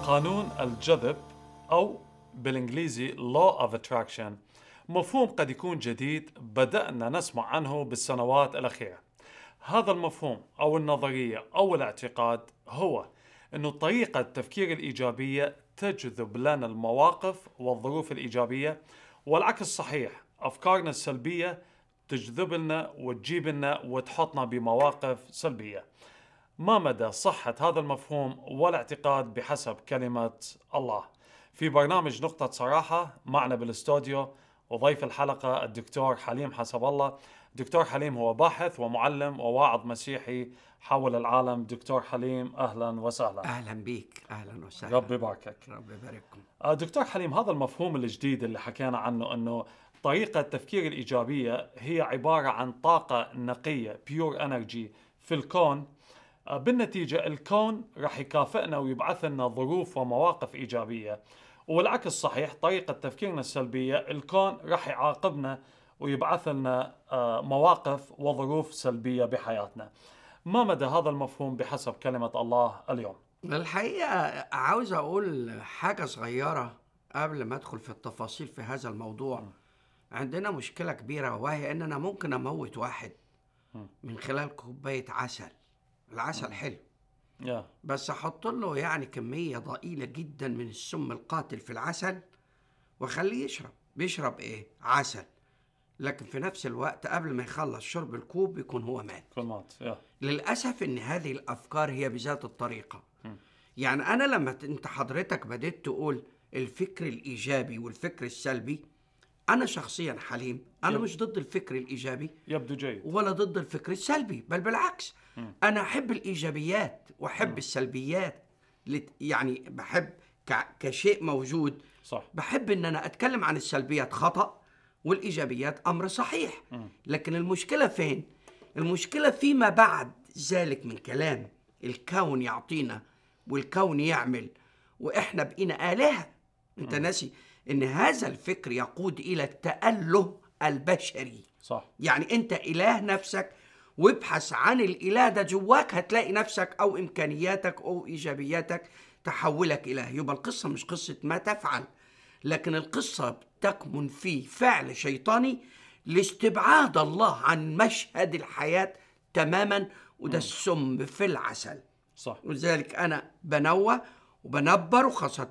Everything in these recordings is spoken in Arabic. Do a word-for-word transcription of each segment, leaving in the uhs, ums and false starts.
قانون الجذب أو بالإنجليزي Law of Attraction مفهوم قد يكون جديد بدأنا نسمع عنه بالسنوات الأخيرة. هذا المفهوم أو النظرية أو الاعتقاد هو أنه طريقة التفكير الإيجابية تجذب لنا المواقف والظروف الإيجابية، والعكس صحيح، أفكارنا السلبية تجذب لنا وتجيب لنا وتحطنا بمواقف سلبية. ما مدى صحة هذا المفهوم والاعتقاد بحسب كلمة الله؟ في برنامج نقطة صراحة معنا بالاستوديو وضيف الحلقة الدكتور حليم حسب الله. دكتور حليم هو باحث ومعلم وواعظ مسيحي حول العالم. دكتور حليم أهلا وسهلا. أهلا بيك. أهلا وسهلا. رب يباركك. رب يبارككم. دكتور حليم، هذا المفهوم الجديد اللي حكينا عنه أنه طريقة التفكير الإيجابية هي عبارة عن طاقة نقية pure energy في الكون. بالنتيجة الكون رح يكافئنا ويبعث لنا ظروف ومواقف إيجابية، والعكس صحيح، طريقة تفكيرنا السلبية الكون رح يعاقبنا ويبعث لنا مواقف وظروف سلبية بحياتنا. ما مدى هذا المفهوم بحسب كلمة الله اليوم؟ الحقيقة عاوز أقول حاجة صغيرة قبل ما أدخل في التفاصيل في هذا الموضوع. م. عندنا مشكلة كبيرة، وهي أننا ممكن أموت واحد م. من خلال كوباية عسل. العسل م. حلو yeah. بس أحط له يعني كمية ضئيلة جدا من السم القاتل في العسل وخليه يشرب. بيشرب إيه؟ عسل. لكن في نفس الوقت قبل ما يخلص شرب الكوب يكون هو مات. مات. yeah. للأسف إن هذه الأفكار هي بذات الطريقة. م. يعني أنا لما أنت حضرتك بديت تقول الفكر الإيجابي والفكر السلبي، أنا شخصيا حليم أنا يب... مش ضد الفكر الإيجابي يبدو جيد، ولا ضد الفكر السلبي، بل بالعكس. م. أنا أحب الإيجابيات وأحب م. السلبيات. لت... يعني بحب ك... كشيء موجود. صح. بحب إن أنا أتكلم عن السلبيات خطأ والإيجابيات أمر صحيح. م. لكن المشكلة فين؟ المشكلة فيما بعد ذلك من كلام الكون يعطينا والكون يعمل وإحنا بقينا آلهة. أنت م. ناسي إن هذا الفكر يقود إلى التأله البشري. صح. يعني أنت إله نفسك، وابحث عن الإله ده جواك هتلاقي نفسك أو إمكانياتك أو إيجابياتك تحولك إله. يبقى القصة مش قصة ما تفعل، لكن القصة تكمن في فعل شيطاني لاستبعاد الله عن مشهد الحياة تماما، وده السم في العسل. صح. ولذلك أنا بنوه وبنبر، خاصة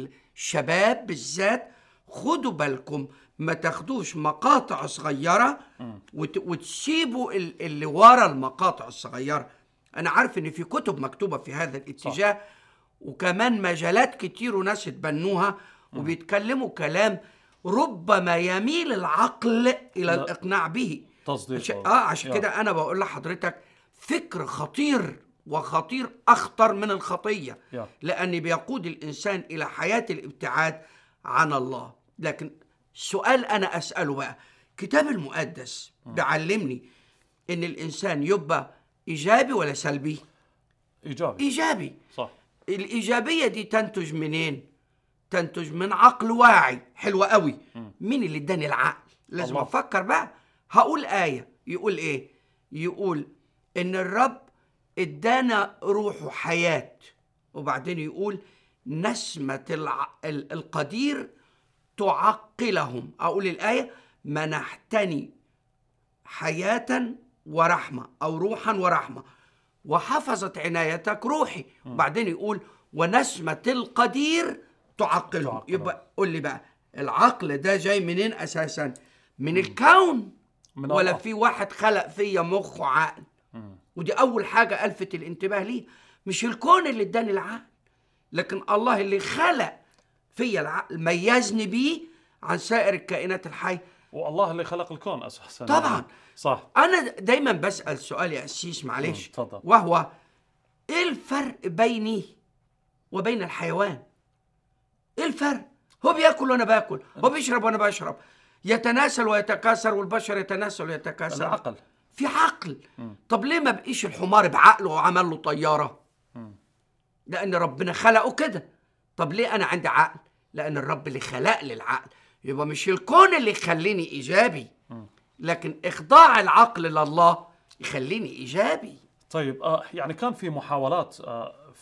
للشباب بالذات، خدوا بالكم ما تاخدوش مقاطع صغيرة وت... وتسيبوا اللي ورا المقاطع الصغيرة. أنا عارف إن في كتب مكتوبة في هذا الاتجاه. صح. وكمان مجالات كتير وناس اتبنوها وبيتكلموا كلام ربما يميل العقل إلى لا. الإقناع به. تصديق. آه عشان كده أنا بقول لحضرتك فكر خطير وخطير أخطر من الخطية، يا. لأن بيقود الإنسان إلى حياة الابتعاد عن الله. لكن سؤال أنا أسأله بقى، كتاب المقدس بعلمني إن الإنسان يبقى إيجابي ولا سلبي؟ إيجابي. إيجابي. صح. الإيجابية دي تنتج منين؟ تنتج من عقل واعي. حلوة قوي. م. مين اللي اداني العقل؟ لازم الله. أفكر بقى. هقول آية يقول إيه؟ يقول إن الرب ادانا روح حياة، وبعدين يقول نسمة الع... القدير تعقلهم. أقول الآية منحتني حياة ورحمة أو روحا ورحمة وحفظت عنايتك روحي. م. وبعدين يقول ونسمة القدير تعقلهم. تعقل. يبقى قول لي بقى العقل ده جاي منين أساسا؟ من م. الكون من ولا الله. في واحد خلق فيا مخ وعقل؟ م. ودي أول حاجة ألفت الانتباه ليه. مش الكون اللي اداني العقل، لكن الله اللي خلق فيا العقل ميزني بيه عن سائر الكائنات الحية. والله اللي خلق الكون أساسا. طبعا. صح. أنا دايما بسأل سؤال يا أسيس معلش، تفضل. وهو إيه الفرق بيني وبين الحيوان؟ إيه الفرق؟ هو بيأكل وأنا بأكل، هو بيشرب وأنا بشرب، يتناسل ويتكاثر، والبشر يتناسل ويتكاثر. العقل. في عقل. م. طب ليه ما بقيش الحمار بعقله وعمل له طيارة؟ م. لأن ربنا خلقه كده. طب ليه أنا عندي عقل؟ لأن الرب اللي خلق لي العقل. يبقى مش الكون اللي يخليني إيجابي، م. لكن إخضاع العقل لله يخليني إيجابي. طيب آه يعني كان في محاولات آه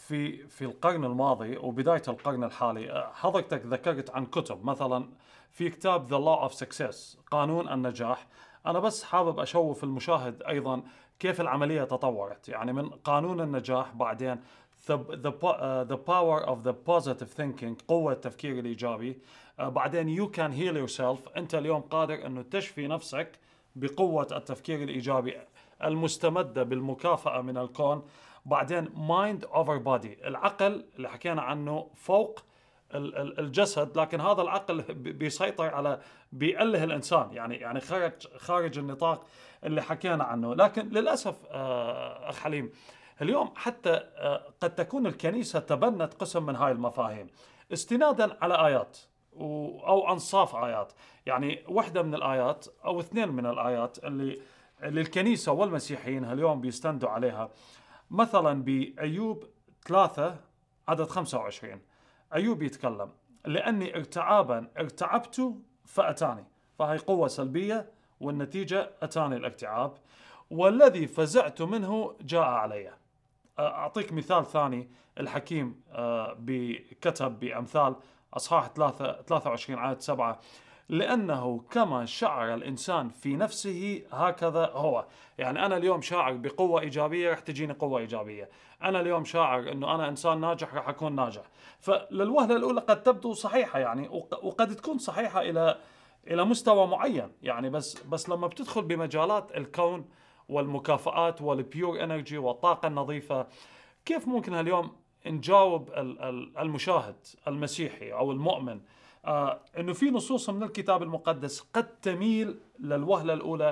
في في القرن الماضي وبداية القرن الحالي حضرتك ذكرت عن كتب، مثلا في كتاب The Law of Success قانون النجاح. أنا بس حابب أشوف المشاهد أيضا كيف العملية تطورت، يعني من قانون النجاح بعدين the, the, uh, the power of the positive thinking قوة التفكير الإيجابي، uh, بعدين you can heal yourself أنت اليوم قادر أنه تشفي نفسك بقوة التفكير الإيجابي المستمدة بالمكافأة من الكون، بعدين mind over body العقل اللي حكينا عنه فوق الجسد، لكن هذا العقل بيسيطر على بيأله الإنسان، يعني يعني خارج خارج النطاق اللي حكينا عنه. لكن للأسف أخ حليم اليوم حتى قد تكون الكنيسة تبنت قسم من هاي المفاهيم استنادا على آيات أو أنصاف آيات، يعني واحدة من الآيات أو اثنين من الآيات اللي اللي الكنيسة والمسيحيين اليوم بيستندوا عليها، مثلا بأيوب ثلاثة عدد خمسة وعشرين أيوب يتكلم لأني ارتعابا ارتعبت فأتاني، فهي قوة سلبية والنتيجة أتاني الاكتئاب، والذي فزعت منه جاء علي. أعطيك مثال ثاني، الحكيم كتب بأمثال أصحاح ثلاثة وعشرين عدد سبعة لأنه كما شعر الإنسان في نفسه هكذا هو. يعني أنا اليوم شاعر بقوة إيجابية رح تجيني قوة إيجابية، أنا اليوم شاعر أنه أنا إنسان ناجح رح أكون ناجح. فللوهلة الأولى قد تبدو صحيحة يعني، وقد تكون صحيحة إلى إلى مستوى معين يعني، بس بس لما بتدخل بمجالات الكون والمكافآت والبيور انرجي والطاقة النظيفة، كيف ممكن اليوم نجاوب المشاهد المسيحي أو المؤمن آه إنه في نصوص من الكتاب المقدس قد تميل للوهلة الأولى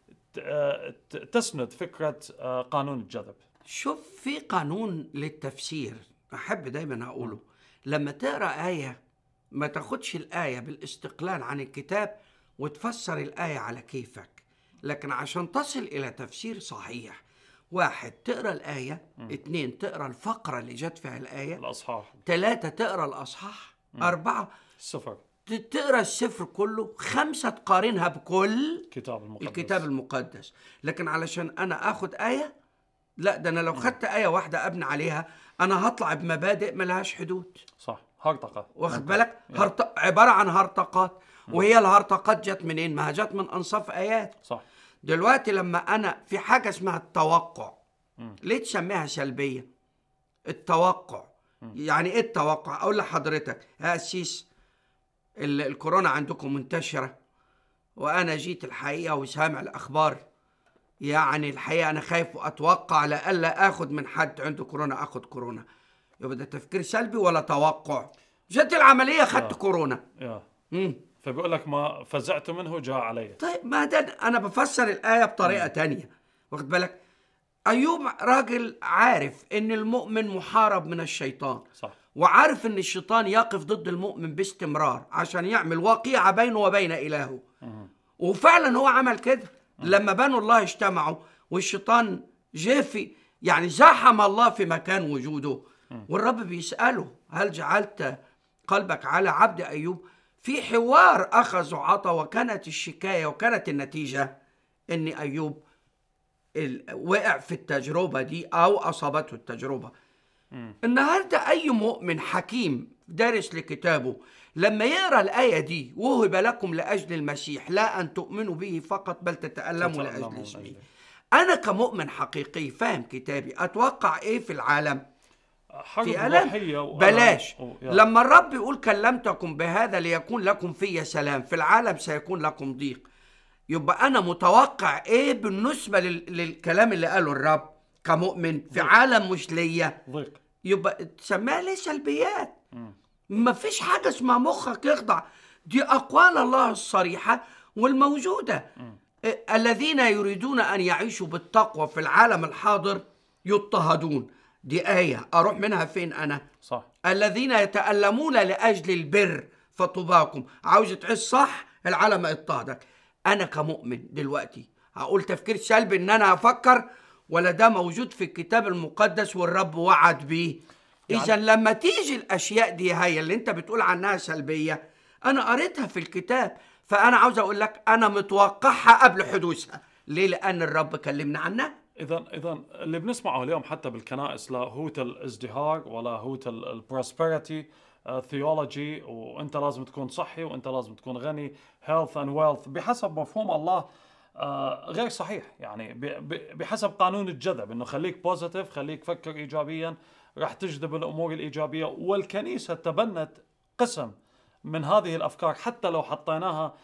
آه تسند فكرة آه قانون الجذب؟ شوف، في قانون للتفسير أحب دايما أقوله، لما تقرأ آية ما تاخدش الآية بالاستقلال عن الكتاب وتفسر الآية على كيفك، لكن عشان تصل إلى تفسير صحيح، واحد تقرأ الآية، م. اتنين تقرأ الفقرة اللي جت فيها الآية، الأصحاح، تلاتة تقرأ الأصحاح، م. أربعة السفر، تقرأ السفر كله، خمسة تقارنها بكل الكتاب المقدس. الكتاب المقدس. لكن علشان أنا أخد آية، لا ده أنا لو خدت آية واحدة أبني عليها أنا هطلع بمبادئ ملهاش حدود. صح، هرطقة، واخد بالك؟ هرط... عبارة عن هرطقات، وهي الهرطقات جت منين؟ ما جت من أنصاف آيات. صح. دلوقتي لما أنا في حاجة اسمها التوقع، م. ليه تسميها سلبية؟ التوقع م. يعني إيه التوقع؟ أقول لحضرتك يا أسيس، الكورونا عندكم منتشرة، وأنا جيت الحقيقة وسامع الأخبار، يعني الحقيقة أنا خايف وأتوقع لألا أخد من حد عنده كورونا أخد كورونا. يبقى ده تفكير سلبي ولا توقع؟ جت العملية خدت يا. كورونا يا. فبيقول لك ما فزعت منه جاء علي. طيب ما ده أنا بفسر الآية بطريقة م. تانية، واخد بالك؟ أيوب راجل عارف إن المؤمن محارب من الشيطان، صح. وعارف إن الشيطان يقف ضد المؤمن باستمرار عشان يعمل وقيعة بينه وبين إلهه، م. وفعلا هو عمل كده. م. لما بنو الله اجتمعوا والشيطان جافي، يعني زحم الله في مكان وجوده، م. والرب بيسأله هل جعلت قلبك على عبد أيوب؟ في حوار أخذ وعطى، وكانت الشكاية وكانت النتيجة إن أيوب وقع في التجربة دي أو أصابته التجربة. م. النهاردة أي مؤمن حكيم دارس لكتابه لما يقرأ الآية دي وهب لكم لأجل المسيح لا أن تؤمنوا به فقط بل تتألموا لأجل اسمه، أنا كمؤمن حقيقي فاهم كتابي أتوقع إيه في العالم؟ في ألم؟ بلاش. لما الرب يقول كلمتكم بهذا ليكون لكم في سلام، في العالم سيكون لكم ضيق، يبقى أنا متوقع إيه بالنسبة للكلام اللي قاله الرب كمؤمن في ضيق. عالم مش ليا ضيق، يبقى تسميها ليه سلبيات. ما فيش حاجة اسمها مخك يخضع، دي أقوال الله الصريحة والموجودة. م. الذين يريدون أن يعيشوا بالتقوى في العالم الحاضر يضطهدون، دي آية أروح منها فين أنا؟ صح. الذين يتألمون لأجل البر فطوباكم، عاوز تعيش صح العالم اضطهدك. أنا كمؤمن دلوقتي هقول تفكير سلبي إن أنا أفكر، ولا ده موجود في الكتاب المقدس والرب وعد بيه؟ يعني إذا لما تيجي الأشياء دي هي اللي أنت بتقول عنها سلبية، أنا قريتها في الكتاب، فأنا عاوز أقول لك أنا متوقعها قبل حدوثها. ليه؟ لأن الرب كلمنا عنها. إذا إذا اللي بنسمعه اليوم حتى بالكنائس لاهوت الازدهار ولاهوت البروسبرتي ثيولوجي، وأنت لازم تكون صحي وأنت لازم تكون غني، health and wealth، بحسب مفهوم الله آه غير صحيح. يعني بحسب قانون الجذب، إنه خليك بوزيتيف، خليك فكر إيجابيا، راح تجذب الأمور الإيجابية. والكنيسة تبنت قسم من هذه الأفكار حتى لو حطيناها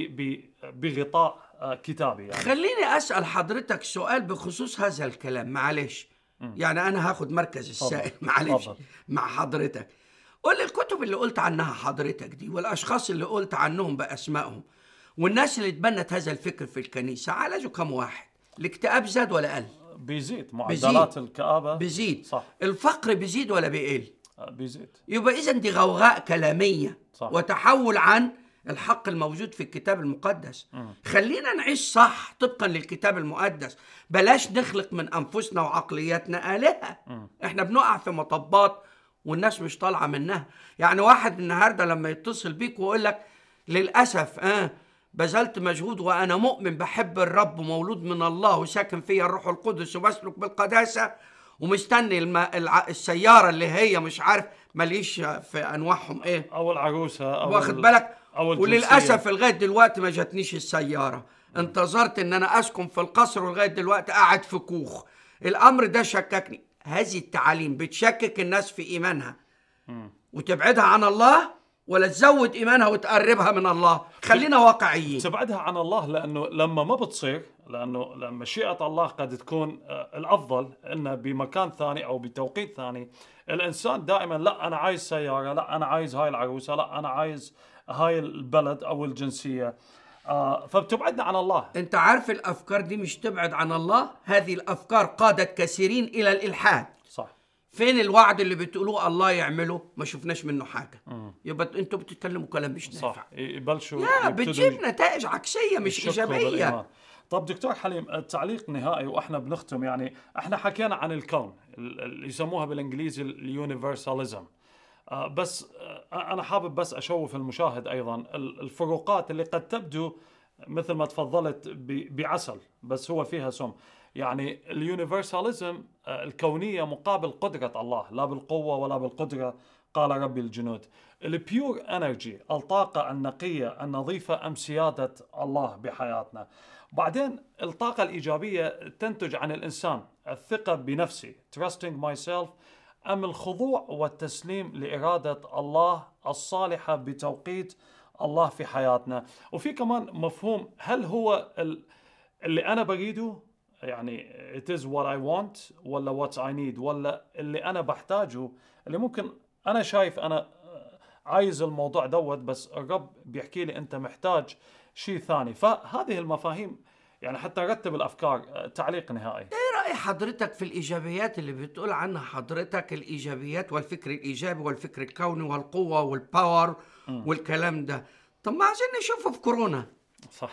بغطاء كتابي. يعني خليني أسأل حضرتك سؤال بخصوص هذا الكلام، معلش. م. يعني أنا هاخد مركز السائل، معلش، مع حضرتك. قول لي الكتب اللي قلت عنها حضرتك دي، والأشخاص اللي قلت عنهم بأسمائهم، والناس اللي تبنت هذا الفكر في الكنيسة، عالجوا كم واحد؟ الاكتئاب زاد ولا قل؟ بيزيد، معدلات الكآبة بيزيد. صح. الفقر بيزيد ولا بيقل؟ بيزيد. يبقى إذن دي غوغاء كلامية صح. وتحول عن الحق الموجود في الكتاب المقدس. م. خلينا نعيش صح طبقا للكتاب المقدس، بلاش نخلق من أنفسنا وعقلياتنا آلهة. م. احنا بنقع في مطبات والناس مش طالعة منها. يعني واحد النهاردة لما يتصل بيك ويقول لك للأسف آه بذلت مجهود وأنا مؤمن بحب الرب ومولود من الله وساكن فيا الروح القدس وبسلك بالقداسة ومستني الم... الع... السيارة اللي هي مش عارف ماليش في أنواعهم إيه، أو العروسة أو واخد بالك، أو وللأسف لغاية دلوقتي ما جاتنيش السيارة. م. انتظرت إن أنا أسكن في القصر ولغاية دلوقتي قاعد في كوخ. الأمر ده شككني. هذه التعاليم بتشكك الناس في إيمانها م. وتبعدها عن الله، ولا تزود إيمانها وتقربها من الله؟ خلينا واقعيين. تبعدها عن الله، لأنه لما ما بتصير، لأنه لما مشيئة الله قد تكون الأفضل إنه بمكان ثاني أو بتوقيت ثاني. الإنسان دائما لا أنا عايز سيارة، لا أنا عايز هاي العروسة، لا أنا عايز هاي البلد أو الجنسية، آه فبتبعدنا عن الله. أنت عارف الأفكار دي مش تبعد عن الله، هذه الأفكار قادت كثيرين إلى الإلحاد. صح. فين الوعد اللي بتقولوه الله يعمله؟ ما شفناش منه حاجة. م. يبقى انتوا بتتكلموا كلام مش نافع. صح. يبلشوا لا بتجيب نتائج عكسية مش إيجابية. طب دكتور حليم، التعليق نهائي وإحنا بنختم. يعني إحنا حكينا عن الكون اللي يسموها بالإنجليزي اليونيفرساليزم، آه بس آه أنا حابب بس أشوف المشاهد أيضا الفروقات اللي قد تبدو مثل ما تفضلت بعسل بس هو فيها سم. يعني اليونيفرساليزم الكونية مقابل قدرة الله، لا بالقوة ولا بالقدرة قال ربي الجنود. البيور انرجي، الطاقة النقية النظيفة، أم سيادة الله بحياتنا. بعدين الطاقة الإيجابية تنتج عن الإنسان الثقة بنفسي trusting myself، أم الخضوع والتسليم لإرادة الله الصالحة بتوقيت الله في حياتنا. وفي كمان مفهوم، هل هو اللي أنا بريده يعني it is what I want ولا what I need، ولا اللي أنا بحتاجه، اللي ممكن أنا شايف أنا عايز الموضوع دوت بس الرب بيحكي لي أنت محتاج شيء ثاني. فهذه المفاهيم يعني حتى نرتب الأفكار. تعليق نهائي. إيه رأي حضرتك في الإيجابيات اللي بتقول عنها حضرتك، الإيجابيات والفكر الإيجابي والفكر الكوني والقوة والباور م. والكلام ده؟ طب ما عايزين نشوفه في كورونا. صح.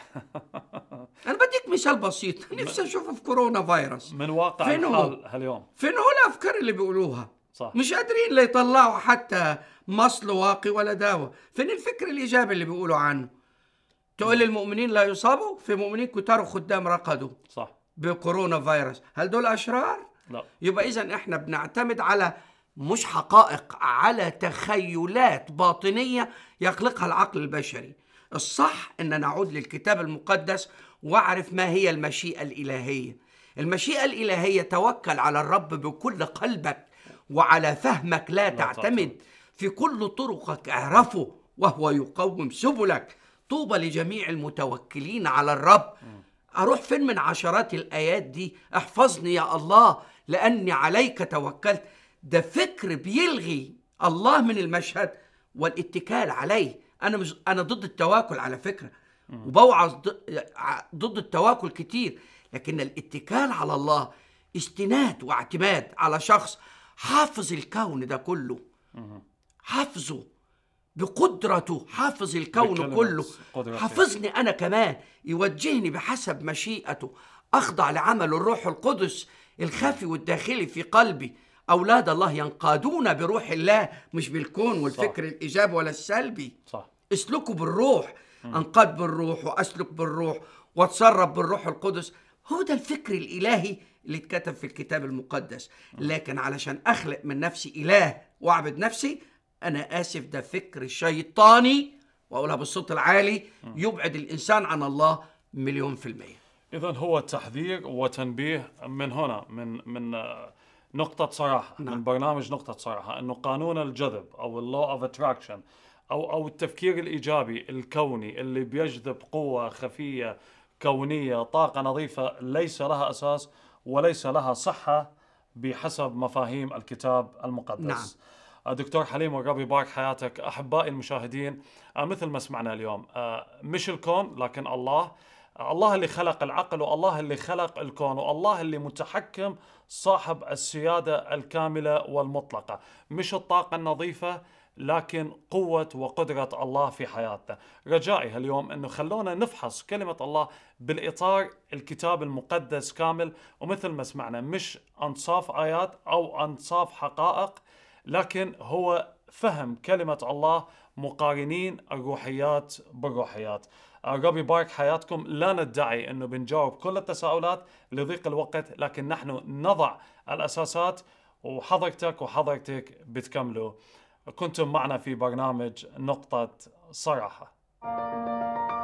أنا بديك مثال بسيط، نفسي أشوفه في كورونا فيروس من واقع الحال هاليوم. فين هو الأفكار اللي بيقولوها؟ صح. مش قادرين لا يطلعوا حتى مصل واقي ولا دواء. فين الفكر الإيجابي اللي بيقولوا عنه؟ تقول المؤمنين لا يصابوا، في مؤمنين كتار وخدام رقدوا صح بكورونا فيروس. هل دول أشرار؟ لا. يبقى إذن إحنا بنعتمد على مش حقائق، على تخيلات باطنية يخلقها العقل البشري. الصح أن نعود للكتاب المقدس واعرف ما هي المشيئة الإلهية. المشيئة الإلهية توكل على الرب بكل قلبك وعلى فهمك لا, لا تعتمد. في كل طرقك اعرفه وهو يقوم سبلك. طوبى لجميع المتوكلين على الرب. أروح فين من عشرات الآيات دي؟ احفظني يا الله لأني عليك توكلت. ده فكر بيلغي الله من المشهد والاتكال عليه. أنا مش أنا ضد التواكل على فكرة، وبوعظ ضد التواكل كتير، لكن الاتكال على الله استناد واعتماد على شخص حافظ الكون ده كله، حافظه بقدرته، حافظ الكون كله، حافظني أنا كمان، يوجهني بحسب مشيئته، أخضع لعمل الروح القدس الخفي والداخلي في قلبي. أولاد الله ينقادون بروح الله، مش بالكون والفكر صح. الإيجابي ولا السلبي. صح. اسلكوا بالروح. م. أنقاد بالروح وأسلك بالروح وأتصرف بالروح القدس. هو ده الفكر الإلهي اللي اتكتب في الكتاب المقدس. لكن علشان أخلق من نفسي إله وأعبد نفسي، أنا آسف، ده فكر شيطاني، وأقولها بالصوت العالي، يبعد الإنسان عن الله مليون في المية. إذن هو تحذير وتنبيه من هنا، من من نقطة صراحة، نعم. من برنامج نقطة صراحة، أنه قانون الجذب أو law of attraction أو أو التفكير الإيجابي الكوني اللي بيجذب قوة خفية كونية، طاقة نظيفة، ليس لها أساس وليس لها صحة بحسب مفاهيم الكتاب المقدس. نعم. دكتور حليم، والرب يبارك حياتك. أحبائي المشاهدين، مثل ما سمعنا اليوم، مش الكون لكن الله، الله اللي خلق العقل، والله اللي خلق الكون، والله اللي متحكم، صاحب السيادة الكاملة والمطلقة. مش الطاقة النظيفة لكن قوة وقدرة الله في حياتنا. رجائي اليوم أنه خلونا نفحص كلمة الله بالإطار الكتاب المقدس كامل، ومثل ما سمعنا مش أنصاف آيات أو أنصاف حقائق، لكن هو فهم كلمة الله، مقارنين الروحيات بالروحيات. الرب يبارك حياتكم. لا ندعي أنه بنجاوب كل التساؤلات لضيق الوقت، لكن نحن نضع الأساسات، وحضرتك وحضرتك بتكملوا. كنتم معنا في برنامج نقطة صراحة.